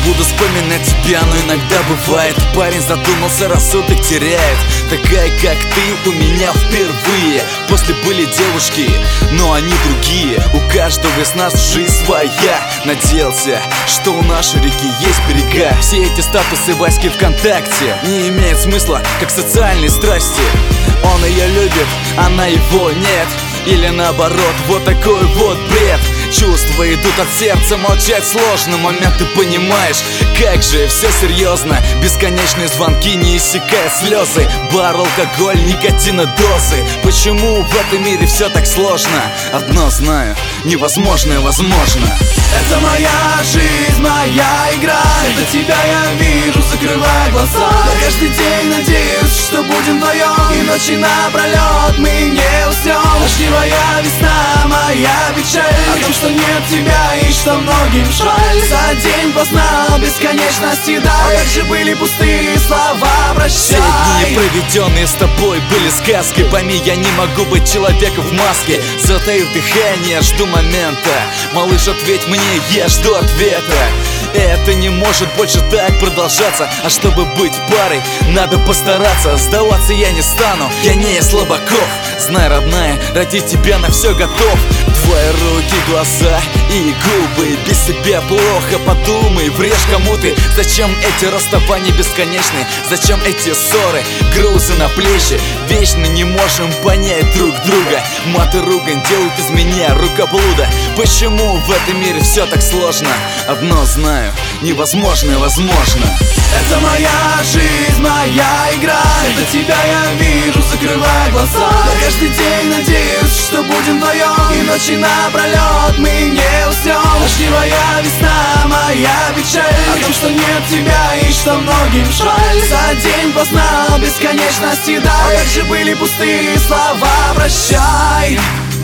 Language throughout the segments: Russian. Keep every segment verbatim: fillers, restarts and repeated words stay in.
буду вспоминать тебя, но иногда бывает, парень задумался, рассудок теряет. Такая, как ты, у меня впервые. После были девушки, но они другие. У каждого из нас жизнь своя. Надеялся, что у нашей реки есть берега. Все эти статусы Васьки ВКонтакте не имеют смысла, как социальные страсти. Он ее любит, она его нет. Или наоборот, вот такой вот бред. Чувства идут от сердца, молчать сложно. Момент ты понимаешь, как же все серьезно. Бесконечные звонки, не иссякая слезы. Бар, алкоголь, никотинодозы. Почему в этом мире все так сложно? Одно знаю, невозможное возможно. Это моя жизнь, моя игра. Это тебя я вижу, закрывая глаза. Я каждый день надеюсь, что будем вдвоем. И ночи напролет мы не уснем. Дождевая весна, моя печаль о том, что нет тебя и что многим жаль. За день познал бесконечности, да. А как же были пустые слова «прощай». Все дни, проведенные с тобой, были сказкой. Пойми, я не могу быть человеком в маске. Затаив дыхание, жду момента. Малыш, ответь мне, я жду ответа. Это не может больше так продолжаться. А чтобы быть парой, надо постараться. Сдаваться я не стану, я не слабаков. Знай, родная, ради тебя на все готов. Твои руки, глаза и губы. Без тебя плохо, подумай, врежь кому ты. Зачем эти расставания бесконечные? Зачем эти ссоры, грузы на плечи? Вечно не можем понять друг друга. Мат и ругань делают из меня рукоблуда. Почему в этом мире все так сложно? Одно знаю, невозможное возможно. Это моя жизнь, моя игра. Это тебя я вижу, закрывая глаза. Я каждый день надеюсь, что будем вдвоем. И ночи напролет мы не уснем. Дождевая весна, моя печаль о том, что нет тебя и что многим жаль. За день познал бесконечности, да. А как же были пустые слова «прощай».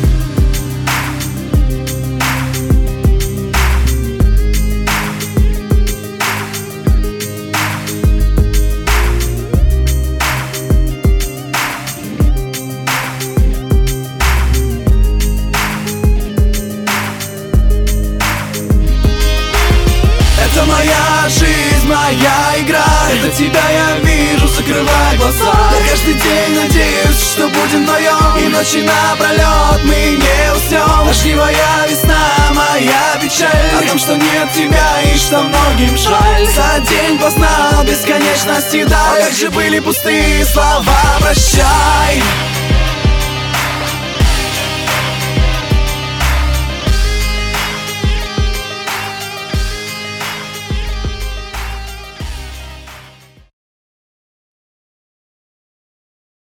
Это моя жизнь, моя игра. Это тебя я вижу, закрывая глаза. Я каждый день надеюсь, что будем вдвоем. И ночи напролет мы не уснем. Дождевая весна, моя печаль о том, что нет тебя и что многим жаль. За день познал бесконечности, да. А как же были пустые слова «прощай».